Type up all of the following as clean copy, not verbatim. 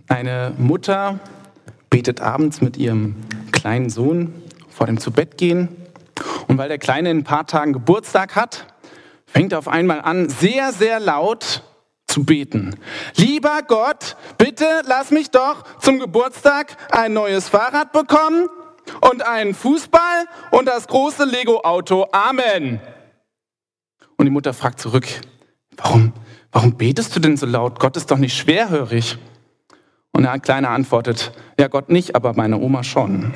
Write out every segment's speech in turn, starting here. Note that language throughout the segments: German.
Eine Mutter betet abends mit ihrem kleinen Sohn vor dem Zubettgehen. Und weil der Kleine in ein paar Tagen Geburtstag hat, fängt er auf einmal an, sehr, sehr laut zu beten. Lieber Gott, bitte lass mich doch zum Geburtstag ein neues Fahrrad bekommen und einen Fußball und das große Lego-Auto. Amen. Und die Mutter fragt zurück, warum betest du denn so laut? Gott ist doch nicht schwerhörig. Und der Kleine antwortet, ja, Gott nicht, aber meine Oma schon.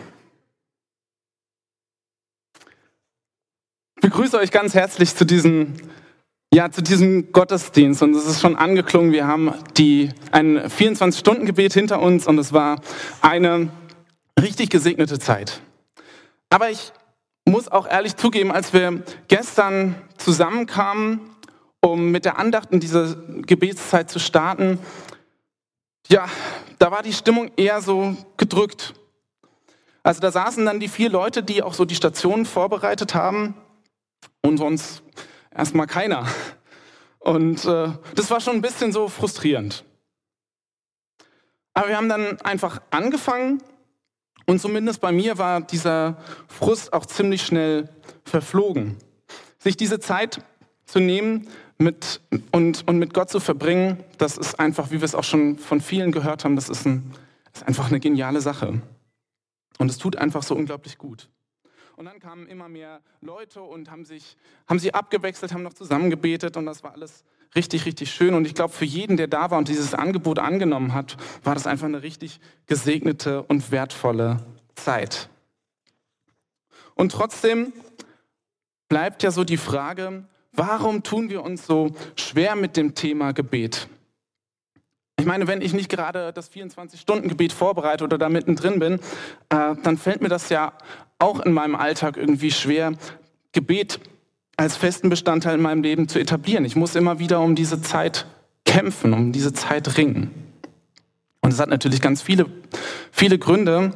Ich begrüße euch ganz herzlich zu diesem Gottesdienst. Und es ist schon angeklungen, wir haben ein 24-Stunden-Gebet hinter uns und es war eine richtig gesegnete Zeit. Aber ich muss auch ehrlich zugeben, als wir gestern zusammenkamen, um mit der Andacht in diese Gebetszeit zu starten, ja, da war die Stimmung eher so gedrückt. Also da saßen dann die 4 Leute, die auch so die Stationen vorbereitet haben und sonst erstmal keiner. Und das war schon ein bisschen so frustrierend. Aber wir haben dann einfach angefangen und zumindest bei mir war dieser Frust auch ziemlich schnell verflogen. Sich diese Zeit zu nehmen mit Gott zu verbringen, das ist einfach, wie wir es auch schon von vielen gehört haben, das ist einfach eine geniale Sache. Und es tut einfach so unglaublich gut. Und dann kamen immer mehr Leute und haben sie abgewechselt, haben noch zusammen gebetet und das war alles richtig, richtig schön. Und ich glaube, für jeden, der da war und dieses Angebot angenommen hat, war das einfach eine richtig gesegnete und wertvolle Zeit. Und trotzdem bleibt ja so die Frage, warum tun wir uns so schwer mit dem Thema Gebet? Ich meine, wenn ich nicht gerade das 24-Stunden-Gebet vorbereite oder da mittendrin bin, dann fällt mir das ja auch in meinem Alltag irgendwie schwer, Gebet als festen Bestandteil in meinem Leben zu etablieren. Ich muss immer wieder um diese Zeit kämpfen, um diese Zeit ringen. Und es hat natürlich ganz viele, viele Gründe.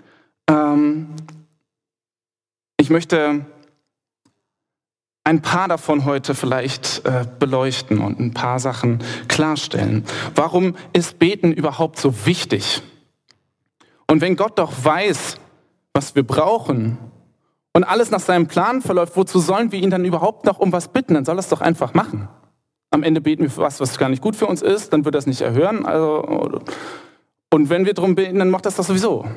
Ich möchte ein paar davon heute vielleicht beleuchten und ein paar Sachen klarstellen. Warum ist Beten überhaupt so wichtig? Und wenn Gott doch weiß, was wir brauchen und alles nach seinem Plan verläuft, wozu sollen wir ihn dann überhaupt noch um was bitten? Dann soll er es doch einfach machen. Am Ende beten wir für was gar nicht gut für uns ist, dann wird er es nicht erhören. Und wenn wir darum beten, dann macht das doch sowieso.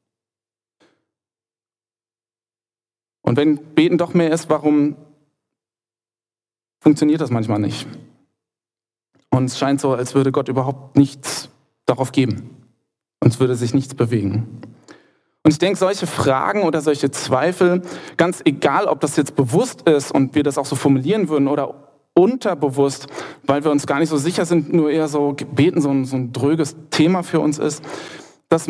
Und wenn Beten doch mehr ist, warum funktioniert das manchmal nicht? Und es scheint so, als würde Gott überhaupt nichts darauf geben. Und es würde sich nichts bewegen. Und ich denke, solche Fragen oder solche Zweifel, ganz egal, ob das jetzt bewusst ist und wir das auch so formulieren würden oder unterbewusst, weil wir uns gar nicht so sicher sind, nur eher so Beten so ein dröges Thema für uns ist, das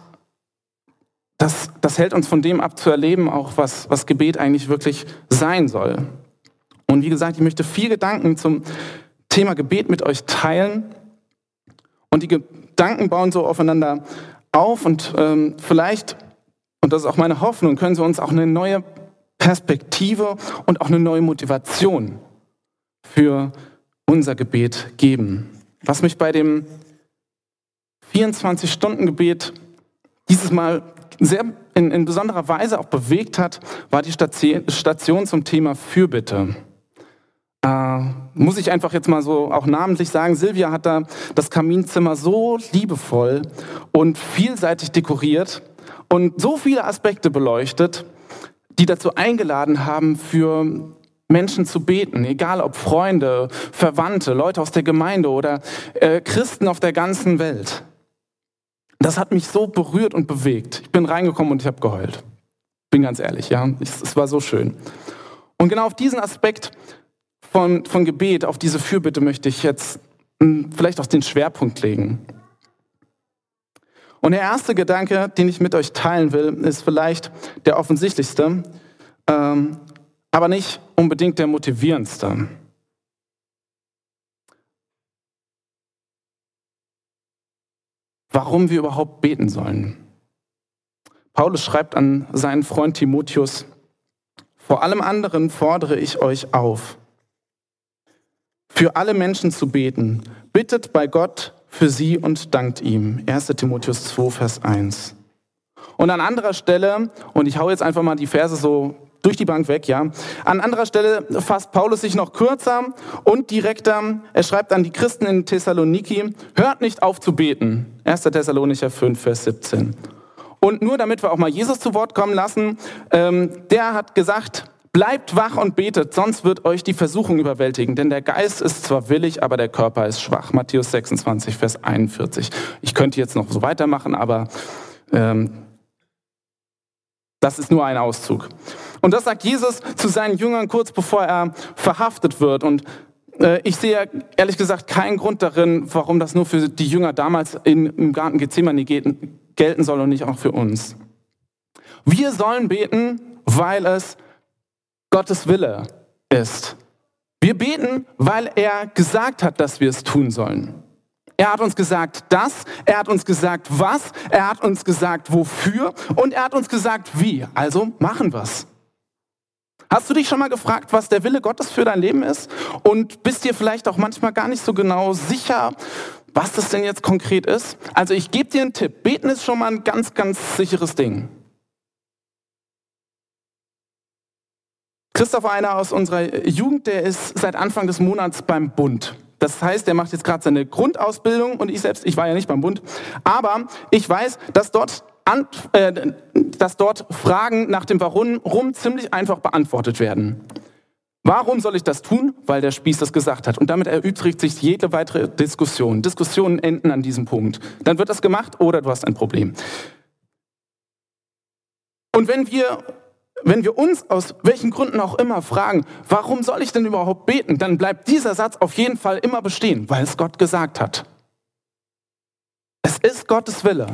hält uns von dem ab zu erleben, auch was Gebet eigentlich wirklich sein soll. Und wie gesagt, ich möchte 4 Gedanken zum Thema Gebet mit euch teilen. Und die Gedanken bauen so aufeinander auf und vielleicht, und das ist auch meine Hoffnung, können sie uns auch eine neue Perspektive und auch eine neue Motivation für unser Gebet geben. Was mich bei dem 24-Stunden-Gebet dieses Mal sehr in besonderer Weise auch bewegt hat, war die Station zum Thema Fürbitte. Muss ich einfach jetzt mal so auch namentlich sagen, Silvia hat da das Kaminzimmer so liebevoll und vielseitig dekoriert und so viele Aspekte beleuchtet, die dazu eingeladen haben, für Menschen zu beten, egal ob Freunde, Verwandte, Leute aus der Gemeinde oder Christen auf der ganzen Welt. Das hat mich so berührt und bewegt. Ich bin reingekommen und ich habe geheult. Bin ganz ehrlich, ja. Es war so schön. Und genau auf diesen Aspekt von Gebet, auf diese Fürbitte möchte ich jetzt vielleicht auch den Schwerpunkt legen. Und der erste Gedanke, den ich mit euch teilen will, ist vielleicht der offensichtlichste, aber nicht unbedingt der motivierendste. Warum wir überhaupt beten sollen. Paulus schreibt an seinen Freund Timotheus: Vor allem anderen fordere ich euch auf, für alle Menschen zu beten. Bittet bei Gott für sie und dankt ihm. 1. Timotheus 2, Vers 1. Und an anderer Stelle, und ich hau jetzt einfach mal die Verse so durch die Bank weg, ja. An anderer Stelle fasst Paulus sich noch kürzer und direkter. Er schreibt an die Christen in Thessaloniki: Hört nicht auf zu beten. 1. Thessalonicher 5, Vers 17. Und nur damit wir auch mal Jesus zu Wort kommen lassen, der hat gesagt: Bleibt wach und betet, sonst wird euch die Versuchung überwältigen. Denn der Geist ist zwar willig, aber der Körper ist schwach. Matthäus 26, Vers 41. Ich könnte jetzt noch so weitermachen, aber das ist nur ein Auszug. Und das sagt Jesus zu seinen Jüngern kurz bevor er verhaftet wird. Und ich sehe ehrlich gesagt keinen Grund darin, warum das nur für die Jünger damals im Garten Gethsemane gelten soll und nicht auch für uns. Wir sollen beten, weil es Gottes Wille ist. Wir beten, weil er gesagt hat, dass wir es tun sollen. Er hat uns gesagt, er hat uns gesagt, was, er hat uns gesagt, wofür und er hat uns gesagt, wie. Also machen wir's. Hast du dich schon mal gefragt, was der Wille Gottes für dein Leben ist? Und bist dir vielleicht auch manchmal gar nicht so genau sicher, was das denn jetzt konkret ist? Also ich gebe dir einen Tipp. Beten ist schon mal ein ganz, ganz sicheres Ding. Christoph, einer aus unserer Jugend, der ist seit Anfang des Monats beim Bund. Das heißt, er macht jetzt gerade seine Grundausbildung und ich war ja nicht beim Bund. Aber ich weiß, dass dort Fragen nach dem Warum ziemlich einfach beantwortet werden. Warum soll ich das tun? Weil der Spieß das gesagt hat. Und damit erübrigt sich jede weitere Diskussion. Diskussionen enden an diesem Punkt. Dann wird das gemacht oder du hast ein Problem. Und wenn wir uns aus welchen Gründen auch immer fragen, warum soll ich denn überhaupt beten, dann bleibt dieser Satz auf jeden Fall immer bestehen, weil es Gott gesagt hat. Es ist Gottes Wille.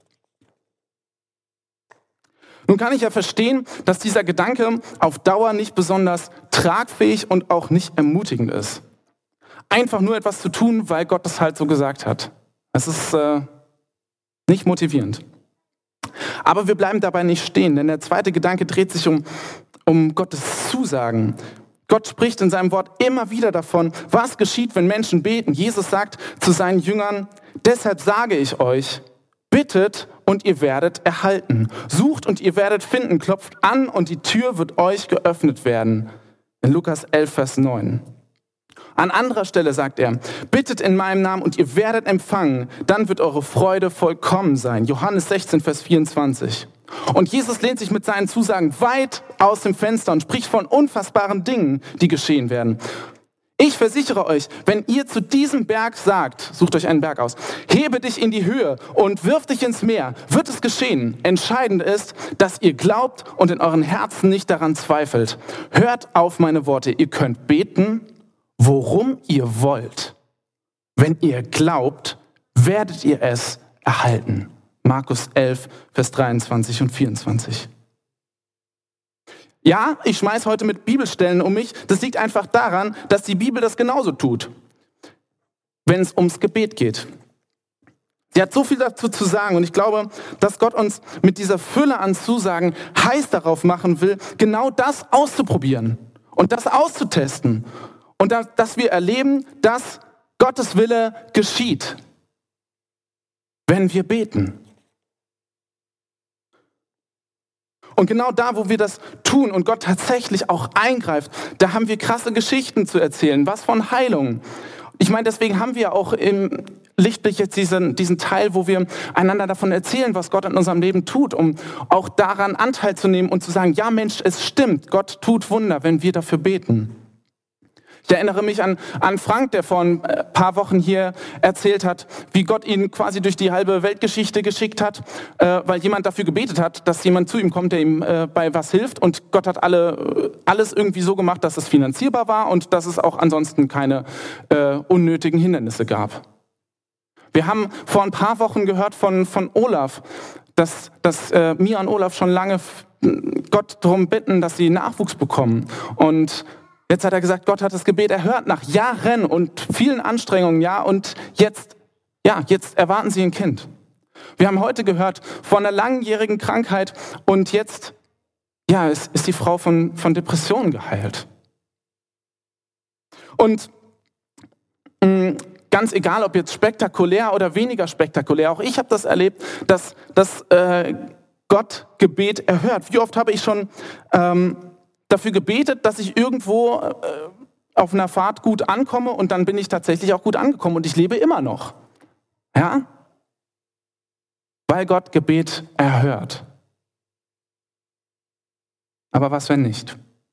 Nun kann ich ja verstehen, dass dieser Gedanke auf Dauer nicht besonders tragfähig und auch nicht ermutigend ist. Einfach nur etwas zu tun, weil Gott es halt so gesagt hat. Es ist nicht motivierend. Aber wir bleiben dabei nicht stehen, denn der zweite Gedanke dreht sich um Gottes Zusagen. Gott spricht in seinem Wort immer wieder davon, was geschieht, wenn Menschen beten. Jesus sagt zu seinen Jüngern: Deshalb sage ich euch, bittet und ihr werdet erhalten. Sucht und ihr werdet finden. Klopft an und die Tür wird euch geöffnet werden. In Lukas 11, Vers 9. An anderer Stelle sagt er: Bittet in meinem Namen und ihr werdet empfangen. Dann wird eure Freude vollkommen sein. Johannes 16, Vers 24. Und Jesus lehnt sich mit seinen Zusagen weit aus dem Fenster und spricht von unfassbaren Dingen, die geschehen werden. Ich versichere euch, wenn ihr zu diesem Berg sagt, sucht euch einen Berg aus, hebe dich in die Höhe und wirf dich ins Meer, wird es geschehen. Entscheidend ist, dass ihr glaubt und in euren Herzen nicht daran zweifelt. Hört auf meine Worte. Ihr könnt beten, worum ihr wollt. Wenn ihr glaubt, werdet ihr es erhalten. Markus 11, Vers 23 und 24. Ja, ich schmeiß heute mit Bibelstellen um mich. Das liegt einfach daran, dass die Bibel das genauso tut, wenn es ums Gebet geht. Sie hat so viel dazu zu sagen und ich glaube, dass Gott uns mit dieser Fülle an Zusagen heiß darauf machen will, genau das auszuprobieren und das auszutesten und dass wir erleben, dass Gottes Wille geschieht, wenn wir beten. Und genau da, wo wir das tun und Gott tatsächlich auch eingreift, da haben wir krasse Geschichten zu erzählen. Was von Heilung. Ich meine, deswegen haben wir auch im Lichtblick jetzt diesen Teil, wo wir einander davon erzählen, was Gott in unserem Leben tut, um auch daran Anteil zu nehmen und zu sagen, ja Mensch, es stimmt, Gott tut Wunder, wenn wir dafür beten. Ich erinnere mich an Frank, der vor ein paar Wochen hier erzählt hat, wie Gott ihn quasi durch die halbe Weltgeschichte geschickt hat, weil jemand dafür gebetet hat, dass jemand zu ihm kommt, der ihm bei was hilft. Und Gott hat alles irgendwie so gemacht, dass es finanzierbar war und dass es auch ansonsten keine unnötigen Hindernisse gab. Wir haben vor ein paar Wochen gehört von Olaf, dass Mia und Olaf schon lange Gott darum bitten, dass sie Nachwuchs bekommen. Und jetzt hat er gesagt, Gott hat das Gebet erhört nach Jahren und vielen Anstrengungen, ja, und jetzt erwarten sie ein Kind. Wir haben heute gehört von einer langjährigen Krankheit und jetzt, ist die Frau von Depressionen geheilt. Und ganz egal, ob jetzt spektakulär oder weniger spektakulär, auch ich habe das erlebt, dass Gott Gebet erhört. Wie oft habe ich schon dafür gebetet, dass ich irgendwo auf einer Fahrt gut ankomme und dann bin ich tatsächlich auch gut angekommen und ich lebe immer noch. Ja? Weil Gott Gebet erhört. Aber was, wenn nicht?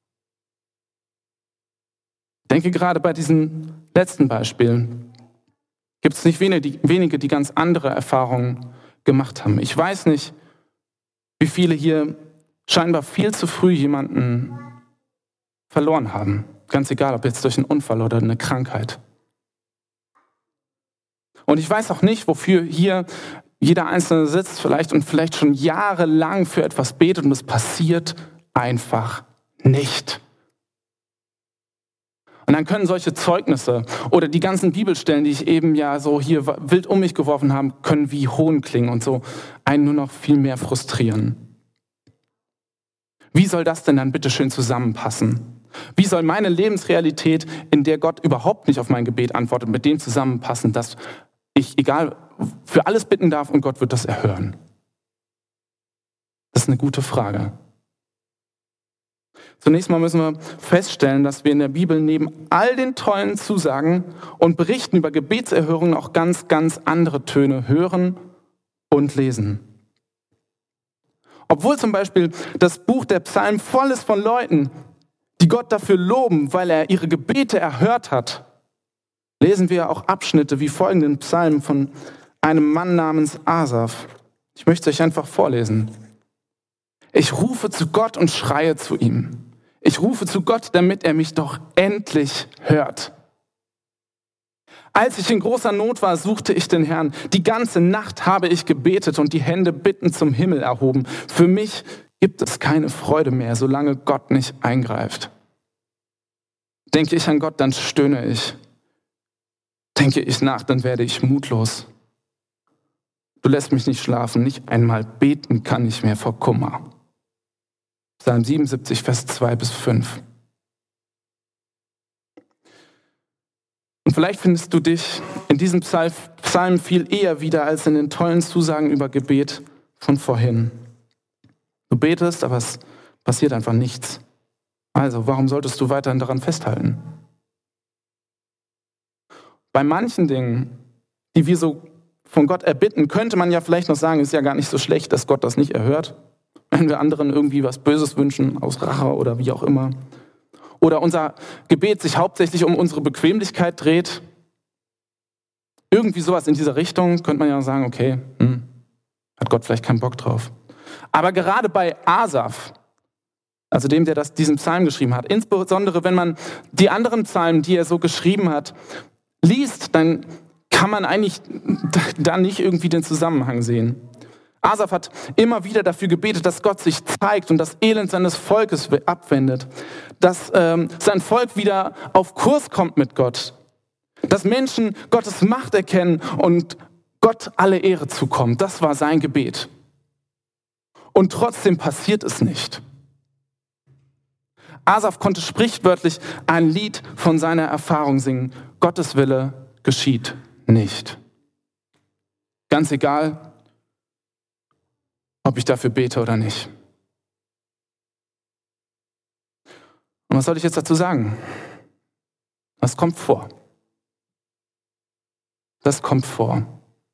Ich denke, gerade bei diesem letzten Beispiel gibt es nicht wenige, die ganz andere Erfahrungen gemacht haben. Ich weiß nicht, wie viele hier scheinbar viel zu früh jemanden verloren haben. Ganz egal, ob jetzt durch einen Unfall oder eine Krankheit. Und ich weiß auch nicht, wofür hier jeder Einzelne sitzt und vielleicht schon jahrelang für etwas betet und es passiert einfach nicht. Und dann können solche Zeugnisse oder die ganzen Bibelstellen, die ich eben ja so hier wild um mich geworfen habe, können wie Hohn klingen und so einen nur noch viel mehr frustrieren. Wie soll das denn dann bitte schön zusammenpassen? Wie soll meine Lebensrealität, in der Gott überhaupt nicht auf mein Gebet antwortet, mit dem zusammenpassen, dass ich egal für alles bitten darf und Gott wird das erhören? Das ist eine gute Frage. Zunächst mal müssen wir feststellen, dass wir in der Bibel neben all den tollen Zusagen und Berichten über Gebetserhörungen auch ganz, ganz andere Töne hören und lesen. Obwohl zum Beispiel das Buch der Psalmen voll ist von Leuten, die Gott dafür loben, weil er ihre Gebete erhört hat, lesen wir auch Abschnitte wie folgenden Psalmen von einem Mann namens Asaf. Ich möchte es euch einfach vorlesen. Ich rufe zu Gott und schreie zu ihm. Ich rufe zu Gott, damit er mich doch endlich hört. Als ich in großer Not war, suchte ich den Herrn. Die ganze Nacht habe ich gebetet und die Hände bittend zum Himmel erhoben. Für mich gibt es keine Freude mehr, solange Gott nicht eingreift. Denke ich an Gott, dann stöhne ich. Denke ich nach, dann werde ich mutlos. Du lässt mich nicht schlafen, nicht einmal beten kann ich mehr vor Kummer. Psalm 77, Vers 2-5. Und vielleicht findest du dich in diesem Psalm viel eher wieder als in den tollen Zusagen über Gebet von vorhin. Du betest, aber es passiert einfach nichts. Also, warum solltest du weiterhin daran festhalten? Bei manchen Dingen, die wir so von Gott erbitten, könnte man ja vielleicht noch sagen, ist ja gar nicht so schlecht, dass Gott das nicht erhört. Wenn wir anderen irgendwie was Böses wünschen, aus Rache oder wie auch immer. Oder unser Gebet sich hauptsächlich um unsere Bequemlichkeit dreht. Irgendwie sowas in dieser Richtung, könnte man ja sagen, okay, hat Gott vielleicht keinen Bock drauf. Aber gerade bei Asaf, also dem, der diesen Psalm geschrieben hat, insbesondere wenn man die anderen Psalmen, die er so geschrieben hat, liest, dann kann man eigentlich da nicht irgendwie den Zusammenhang sehen. Asaf hat immer wieder dafür gebetet, dass Gott sich zeigt und das Elend seines Volkes abwendet, dass sein Volk wieder auf Kurs kommt mit Gott, dass Menschen Gottes Macht erkennen und Gott alle Ehre zukommt. Das war sein Gebet. Und trotzdem passiert es nicht. Asaf konnte sprichwörtlich ein Lied von seiner Erfahrung singen. Gottes Wille geschieht nicht. Ganz egal, ob ich dafür bete oder nicht. Und was soll ich jetzt dazu sagen? Das kommt vor. Das kommt vor.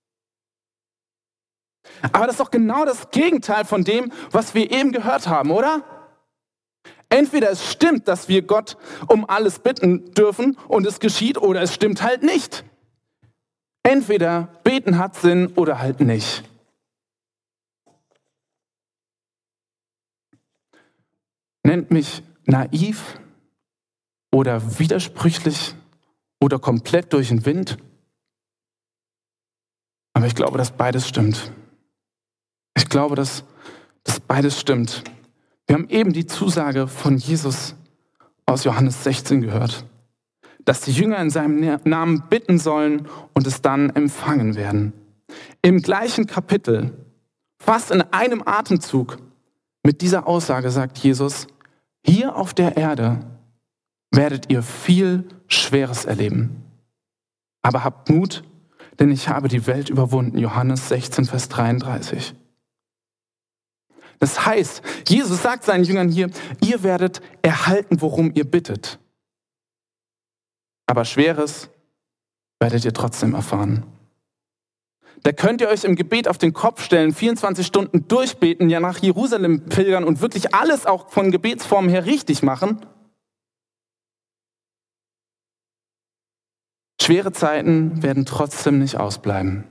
Aber das ist doch genau das Gegenteil von dem, was wir eben gehört haben, oder? Entweder es stimmt, dass wir Gott um alles bitten dürfen und es geschieht, oder es stimmt halt nicht. Entweder beten hat Sinn oder halt nicht. Nennt mich naiv oder widersprüchlich oder komplett durch den Wind. Aber ich glaube, dass beides stimmt. Ich glaube, dass beides stimmt. Wir haben eben die Zusage von Jesus aus Johannes 16 gehört, dass die Jünger in seinem Namen bitten sollen und es dann empfangen werden. Im gleichen Kapitel, fast in einem Atemzug, mit dieser Aussage sagt Jesus, hier auf der Erde werdet ihr viel Schweres erleben. Aber habt Mut, denn ich habe die Welt überwunden. Johannes 16, Vers 33. Das heißt, Jesus sagt seinen Jüngern hier, ihr werdet erhalten, worum ihr bittet. Aber Schweres werdet ihr trotzdem erfahren. Da könnt ihr euch im Gebet auf den Kopf stellen, 24 Stunden durchbeten, ja nach Jerusalem pilgern und wirklich alles auch von Gebetsformen her richtig machen. Schwere Zeiten werden trotzdem nicht ausbleiben.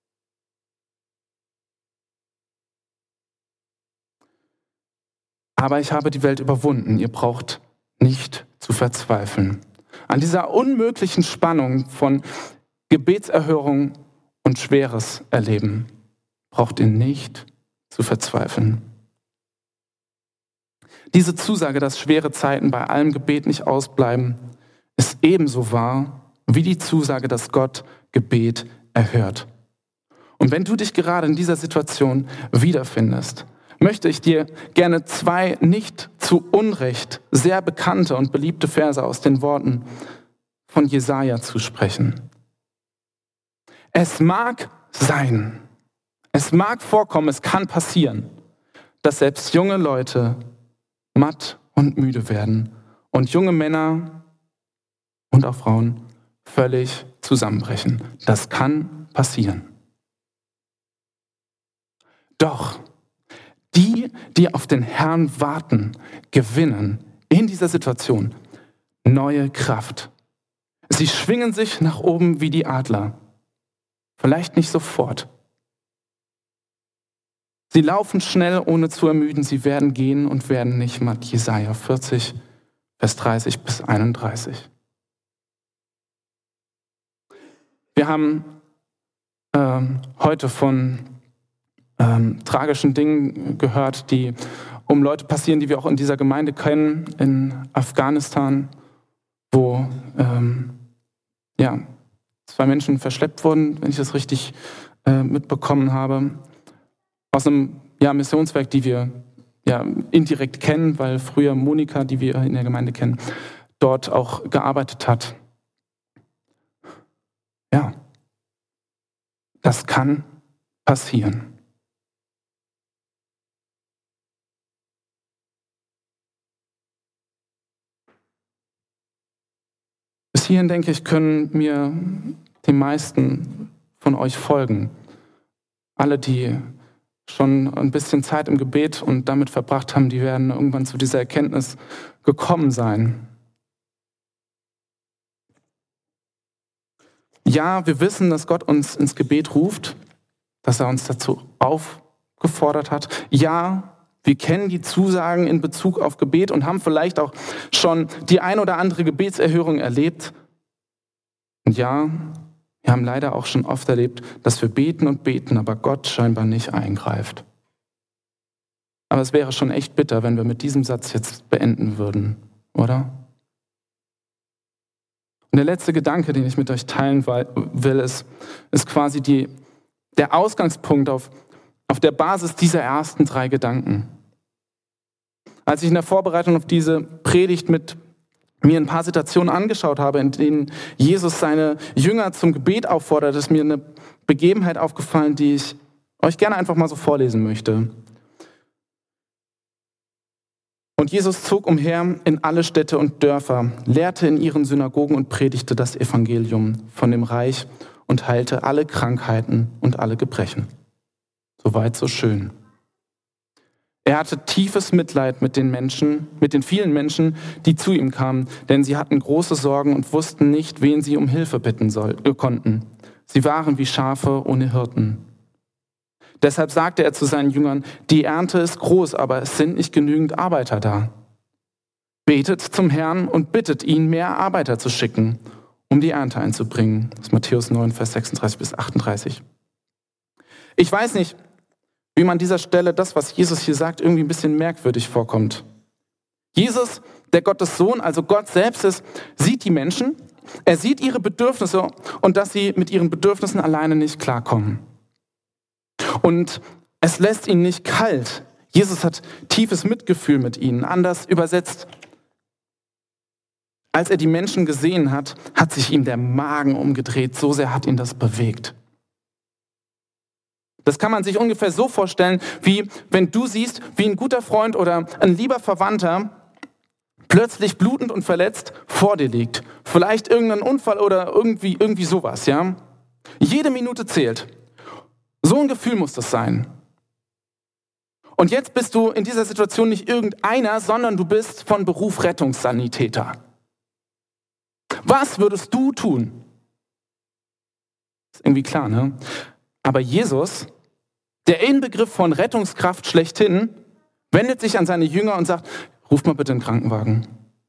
Aber ich habe die Welt überwunden. Ihr braucht nicht zu verzweifeln. An dieser unmöglichen Spannung von Gebetserhörung und schweres Erleben braucht ihr nicht zu verzweifeln. Diese Zusage, dass schwere Zeiten bei allem Gebet nicht ausbleiben, ist ebenso wahr wie die Zusage, dass Gott Gebet erhört. Und wenn du dich gerade in dieser Situation wiederfindest, möchte ich dir gerne 2 nicht zu Unrecht sehr bekannte und beliebte Verse aus den Worten von Jesaja zusprechen. Es mag sein, es mag vorkommen, es kann passieren, dass selbst junge Leute matt und müde werden und junge Männer und auch Frauen völlig zusammenbrechen. Das kann passieren. Doch die, die auf den Herrn warten, gewinnen in dieser Situation neue Kraft. Sie schwingen sich nach oben wie die Adler. Vielleicht nicht sofort. Sie laufen schnell, ohne zu ermüden. Sie werden gehen und werden nicht matt. Jesaja 40, Vers 30 bis 31. Wir haben heute von tragischen Dingen gehört, die um Leute passieren, die wir auch in dieser Gemeinde kennen, in Afghanistan, wo 2 Menschen verschleppt wurden, wenn ich das richtig mitbekommen habe, aus einem Missionswerk, die wir indirekt kennen, weil früher Monika, die wir in der Gemeinde kennen, dort auch gearbeitet hat. Ja, das kann passieren. Bis hierhin, denke ich, können mir die meisten von euch folgen. Alle, die schon ein bisschen Zeit im Gebet und damit verbracht haben, die werden irgendwann zu dieser Erkenntnis gekommen sein. Ja, wir wissen, dass Gott uns ins Gebet ruft, dass er uns dazu aufgefordert hat. Ja, wir kennen die Zusagen in Bezug auf Gebet und haben vielleicht auch schon die ein oder andere Gebetserhörung erlebt. Und ja, wir haben leider auch schon oft erlebt, dass wir beten und beten, aber Gott scheinbar nicht eingreift. Aber es wäre schon echt bitter, wenn wir mit diesem Satz jetzt beenden würden, oder? Und der letzte Gedanke, den ich mit euch teilen will, ist quasi der Ausgangspunkt auf der Basis dieser ersten 3 Gedanken. Als ich in der Vorbereitung auf diese Predigt mit mir ein paar Situationen angeschaut habe, in denen Jesus seine Jünger zum Gebet auffordert, ist mir eine Begebenheit aufgefallen, die ich euch gerne einfach mal so vorlesen möchte. Und Jesus zog umher in alle Städte und Dörfer, lehrte in ihren Synagogen und predigte das Evangelium von dem Reich und heilte alle Krankheiten und alle Gebrechen. Soweit so schön. Er hatte tiefes Mitleid mit den vielen Menschen, die zu ihm kamen, denn sie hatten große Sorgen und wussten nicht, wen sie um Hilfe bitten konnten. Sie waren wie Schafe ohne Hirten. Deshalb sagte er zu seinen Jüngern, die Ernte ist groß, aber es sind nicht genügend Arbeiter da. Betet zum Herrn und bittet ihn, mehr Arbeiter zu schicken, um die Ernte einzubringen. Das ist Matthäus 9, Vers 36 bis 38. Ich weiß nicht, wie man an dieser Stelle das, was Jesus hier sagt, irgendwie ein bisschen merkwürdig vorkommt. Jesus, der Gottes Sohn, also Gott selbst ist, sieht die Menschen, er sieht ihre Bedürfnisse und dass sie mit ihren Bedürfnissen alleine nicht klarkommen. Und es lässt ihn nicht kalt. Jesus hat tiefes Mitgefühl mit ihnen. Anders übersetzt, als er die Menschen gesehen hat, hat sich ihm der Magen umgedreht. So sehr hat ihn das bewegt. Das kann man sich ungefähr so vorstellen, wie wenn du siehst, wie ein guter Freund oder ein lieber Verwandter plötzlich blutend und verletzt vor dir liegt. Vielleicht irgendein Unfall oder irgendwie sowas, ja? Jede Minute zählt. So ein Gefühl muss das sein. Und jetzt bist du in dieser Situation nicht irgendeiner, sondern du bist von Beruf Rettungssanitäter. Was würdest du tun? Ist irgendwie klar, ne? Aber Jesus, der Inbegriff von Rettungskraft schlechthin, wendet sich an seine Jünger und sagt, ruft mal bitte einen Krankenwagen.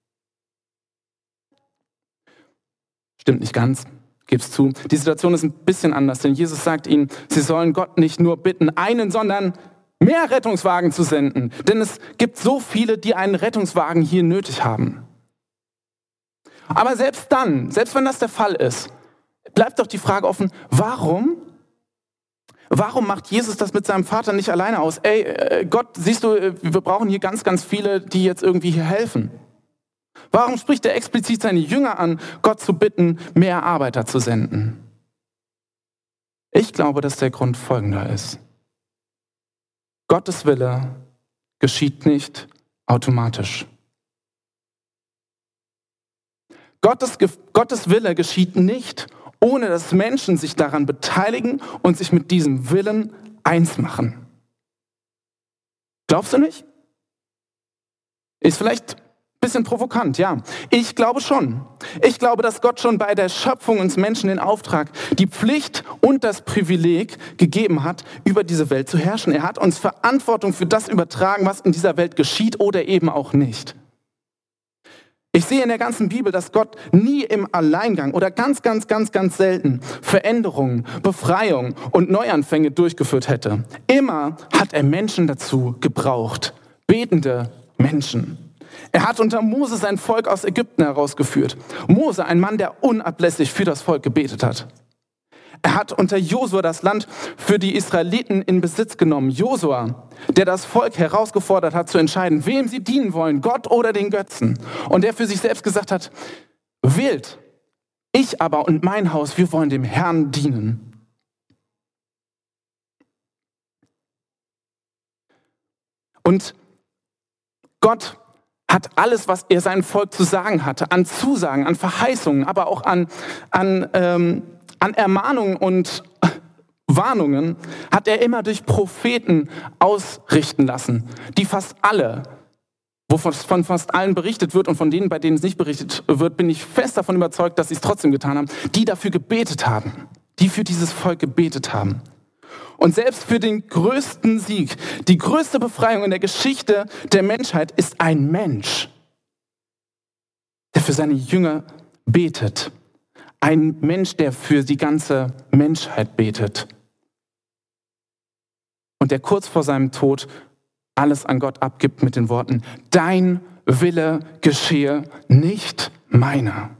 Stimmt nicht ganz, gib's zu. Die Situation ist ein bisschen anders, denn Jesus sagt ihnen, sie sollen Gott nicht nur bitten, einen, sondern mehr Rettungswagen zu senden. Denn es gibt so viele, die einen Rettungswagen hier nötig haben. Aber selbst wenn das der Fall ist, bleibt doch die Frage offen, warum macht Jesus das mit seinem Vater nicht alleine aus? Gott, siehst du, wir brauchen hier ganz, ganz viele, die jetzt irgendwie hier helfen. Warum spricht er explizit seine Jünger an, Gott zu bitten, mehr Arbeiter zu senden? Ich glaube, dass der Grund folgender ist. Gottes Wille geschieht nicht automatisch. Gottes Wille geschieht nicht, ohne dass Menschen sich daran beteiligen und sich mit diesem Willen eins machen. Glaubst du nicht? Ist vielleicht ein bisschen provokant, ja. Ich glaube schon. Ich glaube, dass Gott schon bei der Schöpfung uns Menschen den Auftrag, die Pflicht und das Privileg gegeben hat, über diese Welt zu herrschen. Er hat uns Verantwortung für das übertragen, was in dieser Welt geschieht oder eben auch nicht. Ich sehe in der ganzen Bibel, dass Gott nie im Alleingang oder ganz, ganz, ganz, ganz selten Veränderungen, Befreiung und Neuanfänge durchgeführt hätte. Immer hat er Menschen dazu gebraucht, betende Menschen. Er hat unter Mose sein Volk aus Ägypten herausgeführt. Mose, ein Mann, der unablässig für das Volk gebetet hat. Er hat unter Josua das Land für die Israeliten in Besitz genommen. Josua, der das Volk herausgefordert hat zu entscheiden, wem sie dienen wollen, Gott oder den Götzen. Und der für sich selbst gesagt hat, wählt, ich aber und mein Haus, wir wollen dem Herrn dienen. Und Gott hat alles, was er seinem Volk zu sagen hatte, an Zusagen, an Verheißungen, aber auch an Ermahnungen und Warnungen, hat er immer durch Propheten ausrichten lassen, die fast alle, wovon von fast allen berichtet wird und von denen, bei denen es nicht berichtet wird, bin ich fest davon überzeugt, dass sie es trotzdem getan haben, die dafür gebetet haben, die für dieses Volk gebetet haben. Und selbst für den größten Sieg, die größte Befreiung in der Geschichte der Menschheit ist ein Mensch, der für seine Jünger betet. Ein Mensch, der für die ganze Menschheit betet. Und der kurz vor seinem Tod alles an Gott abgibt mit den Worten, dein Wille geschehe, nicht meiner.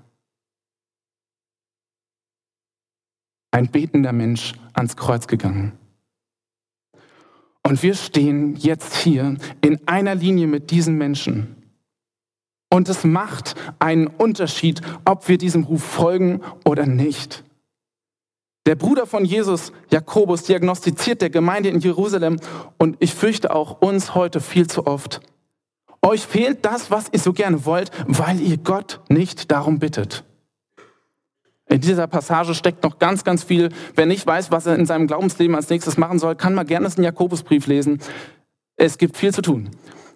Ein betender Mensch ans Kreuz gegangen. Und wir stehen jetzt hier in einer Linie mit diesen Menschen. Und es macht einen Unterschied, ob wir diesem Ruf folgen oder nicht. Der Bruder von Jesus, Jakobus, diagnostiziert der Gemeinde in Jerusalem und ich fürchte auch uns heute viel zu oft. Euch fehlt das, was ihr so gerne wollt, weil ihr Gott nicht darum bittet. In dieser Passage steckt noch ganz, ganz viel. Wer nicht weiß, was er in seinem Glaubensleben als nächstes machen soll, kann mal gerne den Jakobusbrief lesen. Es gibt viel zu tun.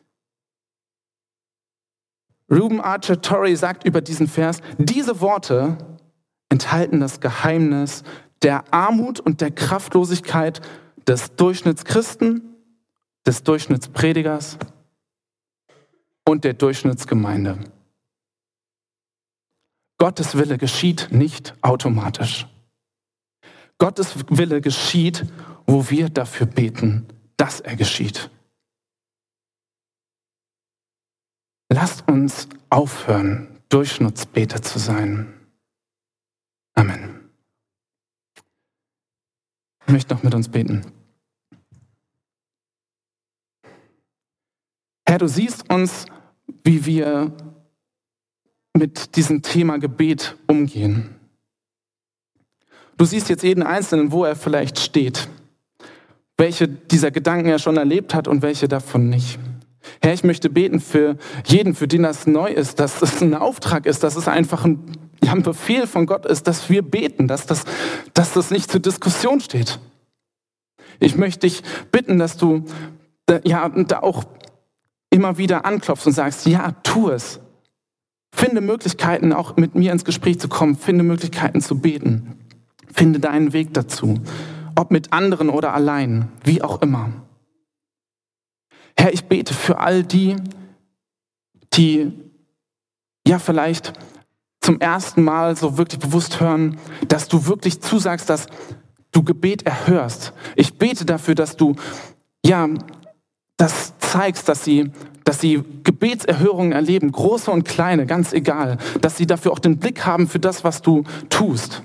Reuben Archer Torrey sagt über diesen Vers, diese Worte enthalten das Geheimnis der Armut und der Kraftlosigkeit des Durchschnittschristen, des Durchschnittspredigers und der Durchschnittsgemeinde. Gottes Wille geschieht nicht automatisch. Gottes Wille geschieht, wo wir dafür beten, dass er geschieht. Lasst uns aufhören, Durchschnittsbeter zu sein. Amen. Ich möchte noch mit uns beten. Herr, du siehst uns, wie wir mit diesem Thema Gebet umgehen. Du siehst jetzt jeden Einzelnen, wo er vielleicht steht, welche dieser Gedanken er schon erlebt hat und welche davon nicht. Herr, ich möchte beten für jeden, für den das neu ist, dass es ein Auftrag ist, dass es einfach ein Befehl von Gott ist, dass wir beten, dass das nicht zur Diskussion steht. Ich möchte dich bitten, dass du da auch immer wieder anklopfst und sagst, ja, tu es. Finde Möglichkeiten, auch mit mir ins Gespräch zu kommen. Finde Möglichkeiten zu beten. Finde deinen Weg dazu. Ob mit anderen oder allein, wie auch immer. Herr, ich bete für all die ja vielleicht zum ersten Mal so wirklich bewusst hören, dass du wirklich zusagst, dass du Gebet erhörst. Ich bete dafür, dass du das zeigst, dass sie Gebetserhörungen erleben, große und kleine, ganz egal, dass sie dafür auch den Blick haben für das, was du tust.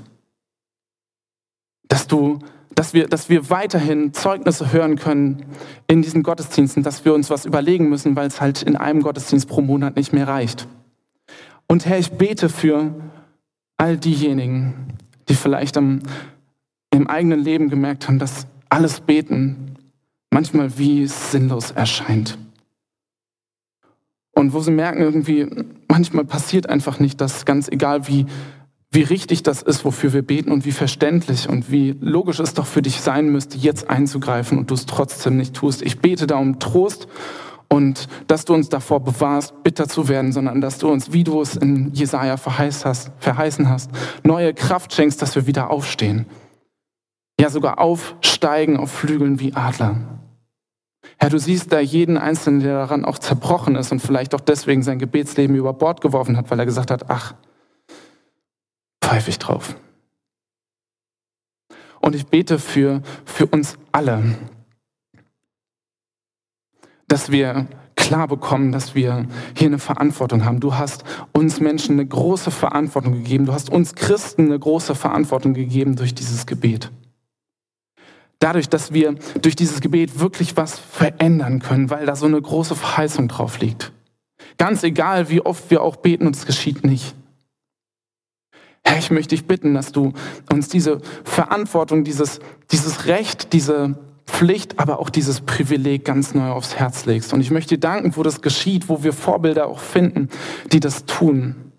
Dass wir weiterhin Zeugnisse hören können in diesen Gottesdiensten, dass wir uns was überlegen müssen, weil es halt in einem Gottesdienst pro Monat nicht mehr reicht. Und Herr, ich bete für all diejenigen, die vielleicht im eigenen Leben gemerkt haben, dass alles Beten manchmal wie sinnlos erscheint. Und wo sie merken, irgendwie, manchmal passiert einfach nicht das, ganz egal wie richtig das ist, wofür wir beten und wie verständlich und wie logisch es doch für dich sein müsste, jetzt einzugreifen und du es trotzdem nicht tust. Ich bete da um Trost und dass du uns davor bewahrst, bitter zu werden, sondern dass du uns, wie du es in Jesaja verheißen hast, neue Kraft schenkst, dass wir wieder aufstehen. Ja, sogar aufsteigen auf Flügeln wie Adler. Herr, du siehst da jeden Einzelnen, der daran auch zerbrochen ist und vielleicht auch deswegen sein Gebetsleben über Bord geworfen hat, weil er gesagt hat, ach, pfeife ich drauf. Und ich bete für uns alle, dass wir klar bekommen, dass wir hier eine Verantwortung haben. Du hast uns Menschen eine große Verantwortung gegeben. Du hast uns Christen eine große Verantwortung gegeben durch dieses Gebet. Dadurch, dass wir durch dieses Gebet wirklich was verändern können, weil da so eine große Verheißung drauf liegt. Ganz egal, wie oft wir auch beten und es geschieht nicht. Herr, ich möchte dich bitten, dass du uns diese Verantwortung, dieses Recht, diese Pflicht, aber auch dieses Privileg ganz neu aufs Herz legst. Und ich möchte dir danken, wo das geschieht, wo wir Vorbilder auch finden, die das tun.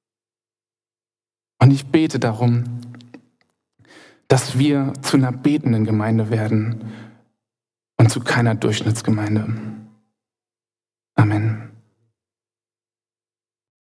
Und ich bete darum, dass wir zu einer betenden Gemeinde werden und zu keiner Durchschnittsgemeinde. Amen.